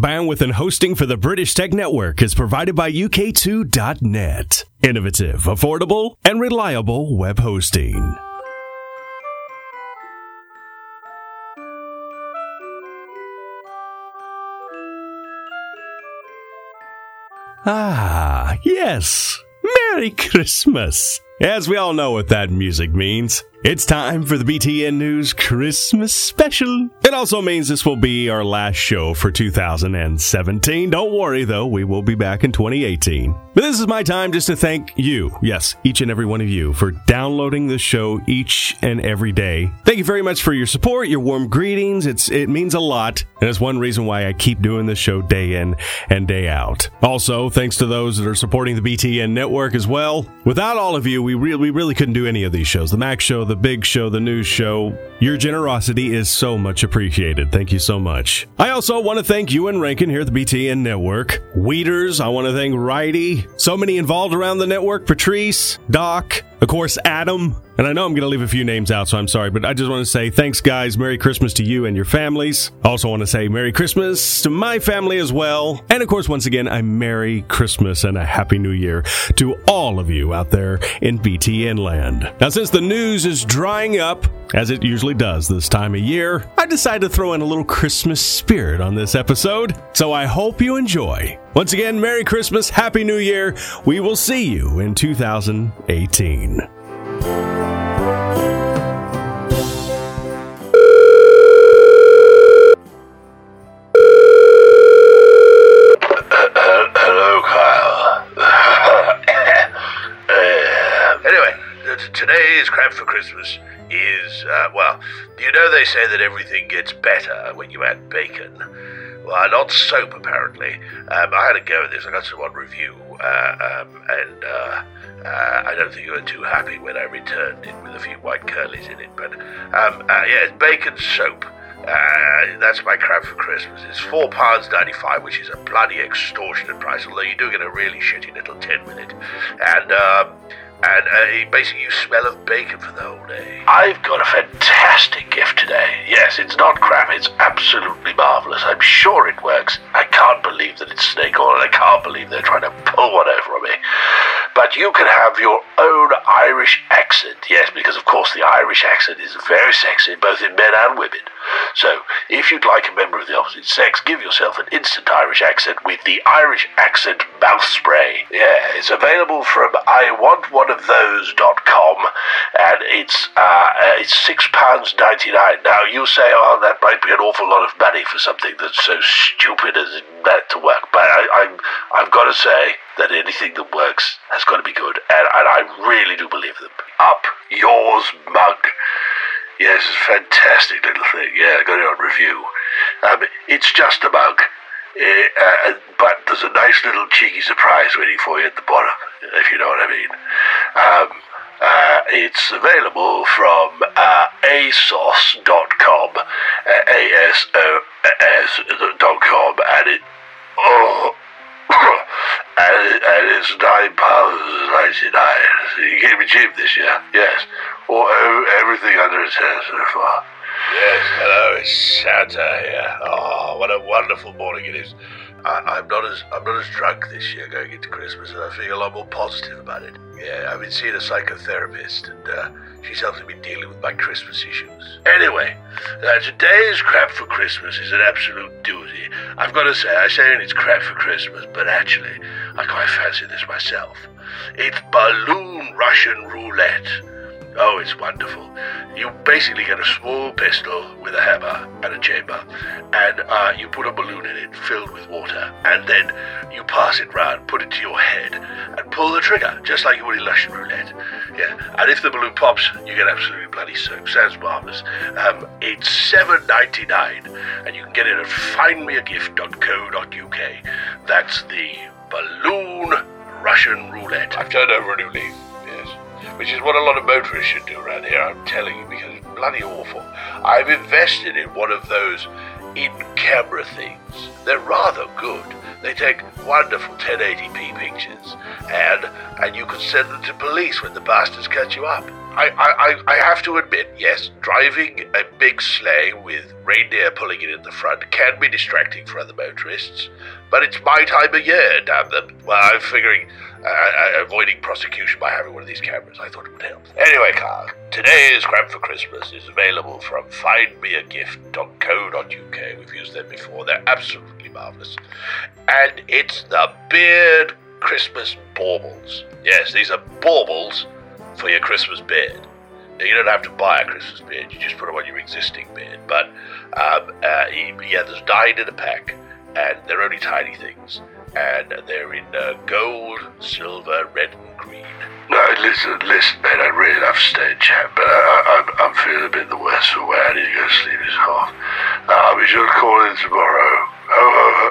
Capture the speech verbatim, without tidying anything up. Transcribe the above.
bandwidth and hosting for the British Tech Network is provided by U K two dot net. Innovative, affordable, and reliable web hosting. Ah, yes. Merry Christmas. As we all know what that music means, it's time for the B T N News Christmas Special. It also means this will be our last show for two thousand seventeen. Don't worry, though, we will be back in twenty eighteen. But this is my time just to thank you, yes, each and every one of you, for downloading the show each and every day. Thank you very much for your support, your warm greetings. It's It means a lot, and it's one reason why I keep doing this show day in and day out. Also, thanks to those that are supporting the B T N network as well. Without all of you, we really, we really couldn't do any of these shows. The Mac Show, the Big Show, the News Show. Your generosity is so much appreciated. Thank you so much. I also want to thank you and Rankin here at the B T N network. Weeders, I want to thank Righty. So many involved around the network. Patrice, Doc, of course, Adam. And I know I'm going to leave a few names out, so I'm sorry, but I just want to say thanks, guys. Merry Christmas to you and your families. I also want to say Merry Christmas to my family as well. And, of course, once again, a Merry Christmas and a Happy New Year to all of you out there in B T N land. Now, since the news is drying up, as it usually does this time of year, I decided to throw in a little Christmas spirit on this episode, so I hope you enjoy. Once again, Merry Christmas, Happy New Year. We will see you in two thousand eighteen. Today's crap for Christmas is, uh, well, you know they say that everything gets better when you add bacon. Well, not soap, apparently. Um, I had a go at this. I got some on review, uh, um, and uh, uh, I don't think you were too happy when I returned it with a few white curlies in it. But, um, uh, yeah, it's bacon soap. Uh, that's my crap for Christmas. It's four pounds ninety-five, which is a bloody extortionate price, although you do get a really shitty little tin with it. And, um... And uh, basically you smell of bacon for the whole day. I've got a fantastic gift today. Yes, it's not crap, it's absolutely marvellous. I'm sure it works. I can't believe that it's snake oil, and I can't believe they're trying to pull one over on me. But you can have your own Irish accent. Yes, because of course the Irish accent is very sexy, both in men and women. So, if you'd like a member of the opposite sex, give yourself an instant Irish accent with the Irish Accent Mouth Spray. Yeah, it's available from I want one of those dot com, and it's uh, it's six pounds ninety-nine. Now, you say, oh, that might be an awful lot of money for something that's so stupid as that to work, but I, I'm, I've got to say that anything that works has got to be good, and, and I really do believe them. Up yours mug. Yes, it's a fantastic little thing. Yeah, I got it on review. Um, it's just a mug, uh, uh, but there's a nice little cheeky surprise waiting for you at the bottom, if you know what I mean. Um, uh, it's available from uh, a s o s dot com, uh, A S O S dot com, and it, oh, and, and it's nine pounds ninety-nine. So you gave me cheap this year, yes. Or everything under his hair so far. Yes, hello, it's Santa here. Oh, what a wonderful morning it is. I, I'm not as I'm not as drunk this year going into Christmas, and I feel a lot more positive about it. Yeah, I've been seeing a psychotherapist, and uh, she's helping me dealing with my Christmas issues. Anyway, uh, today's crap for Christmas is an absolute doozy. I've got to say, I say it's crap for Christmas, but actually, I quite fancy this myself. It's balloon Russian roulette. Oh, it's wonderful. You basically get a small pistol with a hammer and a chamber, and uh, you put a balloon in it filled with water, and then you pass it round, put it to your head, and pull the trigger, just like you would in Russian roulette. Yeah, and if the balloon pops, you get absolutely bloody soap. Sounds marvellous. Um, it's seven ninety-nine, and you can get it at find me a gift dot co dot u k. That's the balloon Russian roulette. I've turned over a new leaf. Which is what a lot of motorists should do around here, I'm telling you, because it's bloody awful. I've invested in one of those in-camera things. They're rather good. They take wonderful ten eighty p pictures, and and you can send them to police when the bastards catch you up. I, I, I have to admit, yes, driving a big sleigh with reindeer pulling it in the front can be distracting for other motorists, but it's my time of year, damn them. Well, I'm figuring uh, uh, avoiding prosecution by having one of these cameras. I thought it would help. Anyway, Carl, today's Crap for Christmas is available from find me a gift dot co dot U K. We've used them before. They're absolutely marvellous. And it's the Beard Christmas Baubles. Yes, these are baubles for your Christmas beard. Now, you don't have to buy a Christmas beard, you just put them on your existing beard. But, um, uh, yeah, there's nine in a pack, and they're only tiny things. And they're in uh, gold, silver, red, and green. No, listen, listen, mate, I'd really love to stay and chat, but I, I, I'm, I'm feeling a bit the worse for wear. I need to go sleep this half. Uh, I'll be sure to call in tomorrow. Ho, ho, ho.